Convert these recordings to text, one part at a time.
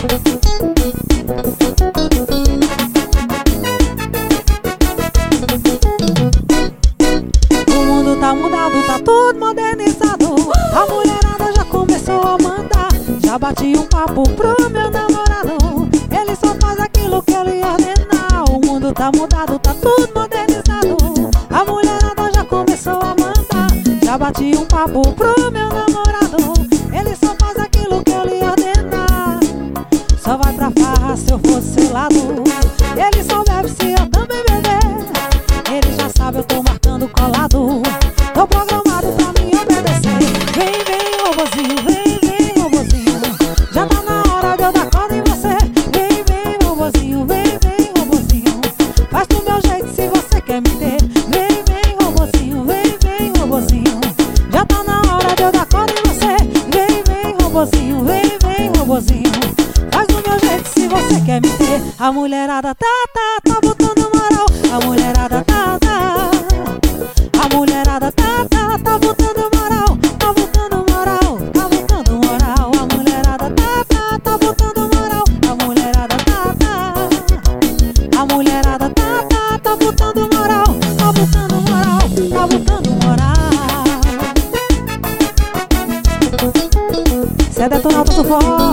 O mundo tá mudado, tá tudo modernizado. A mulherada já começou a mandar. Já bati um papo pro meu namorado, ele só faz aquilo que ele ordenar. O mundo tá mudado, tá tudo modernizado. A mulherada já começou a mandar. Já bati um papo pro meu namorado, ele só faz aquilo que ele ordenar. Só vai pra farra se eu for do seu lado. Ele só bebe se eu também beber. Ele já sabe, eu tô marcando colado. Tô programado pra me obedecer. Vem, vem, robozinho, vem, vem, robozinho. Já tá na hora de eu dar corda em você. Vem, vem, robozinho, vem, vem, robozinho. Faz do meu jeito se você quer me ter. Vem, vem, robozinho, vem, vem, robozinho. Já tá na hora de eu dar corda em você. Vem, vem, robozinho, vem, vem, robozinho. Faz do meu jeito se você quer me ter. A mulherada tá botando moral. A mulherada tá. A mulherada tá botando moral. Tá botando moral, tá botando moral. A mulherada tá botando moral. A mulherada tá. A mulherada tá botando moral. Tá botando moral, tá botando moral. Cê é detonado do forró.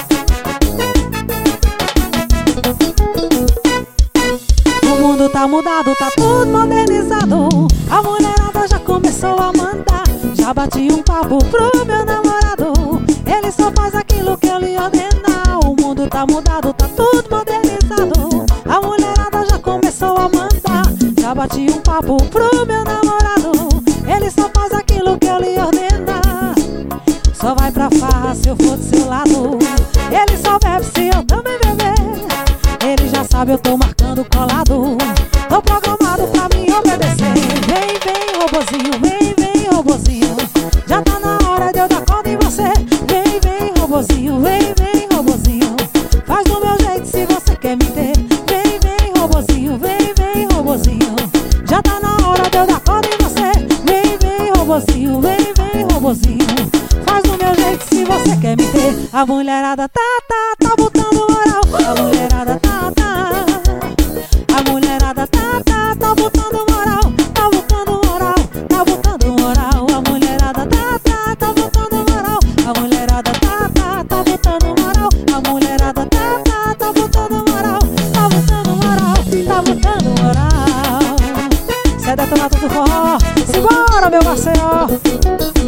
O mundo tá mudado, tá tudo modernizado. A mulherada já começou a mandar. Já bati um papo pro meu namorado, ele só faz aquilo que ele ordenar. O mundo tá mudado, tá tudo modernizado. A mulherada já começou a mandar. Já bati um papo pro meu namorado, ele só faz aquilo que ele ordenar. Só vai pra farra se eu for do seu lado. Ele só bebe se eu também beber. Ele já sabe, eu tô marcando colado. Tô programado pra me obedecer. Vem, vem, robozinho, vem, vem, robozinho. Já tá na hora de eu dar corda em você. Vem, vem, robozinho, vem, vem, robozinho. Faz do meu jeito se você quer me ter. Vem, vem, robozinho, vem, vem, robozinho. Já tá na hora de eu dar corda em você. Vem, vem, robozinho, vem, vem, robozinho. Faz do meu jeito se você quer me ter. A mulherada tá botando moral. A mulherada tá. A mulherada tá botando moral. Tá botando moral, tá botando moral. A mulherada tá botando moral. A mulherada tá botando moral. A mulherada tá botando moral. Tá botando moral, tá botando moral. Cê é detonado do forró. Simbora, meu parceiro.